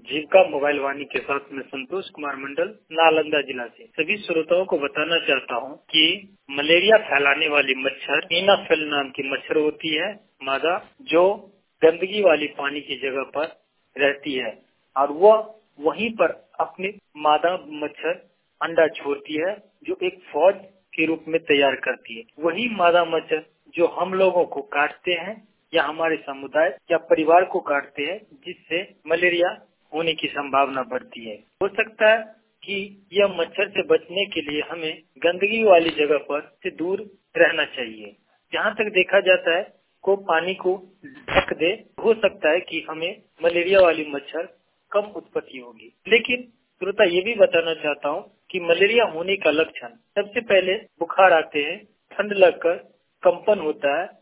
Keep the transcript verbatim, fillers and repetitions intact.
जीविका mobile वाणी के साथ में संतोष कुमार मंडल, नालंदा जिला से। सभी श्रोताओं को बताना चाहता हूँ कि मलेरिया फैलाने वाली मच्छर एनाफेल नाम की मच्छर होती है मादा, जो गंदगी वाली पानी की जगह पर रहती है और वह वहीं पर अपने मादा मच्छर अंडा छोड़ती है, जो एक फौज के रूप में तैयार करती है। वही मादा मच्छर जो हम लोगों को काटते हैं या हमारे समुदाय या परिवार को काटते हैं, जिससे मलेरिया होने की संभावना बढ़ती है। हो सकता है कि यह मच्छर से बचने के लिए हमें गंदगी वाली जगह पर से दूर रहना चाहिए। जहाँ तक देखा जाता है को पानी को ढक दे, हो सकता है कि हमें मलेरिया वाली मच्छर कम उत्पत्ति होगी। लेकिन श्रोता ये भी बताना चाहता हूँ कि मलेरिया होने का लक्षण सबसे पहले बुखार आते हैं, ठंड लगकर कंपन होता है,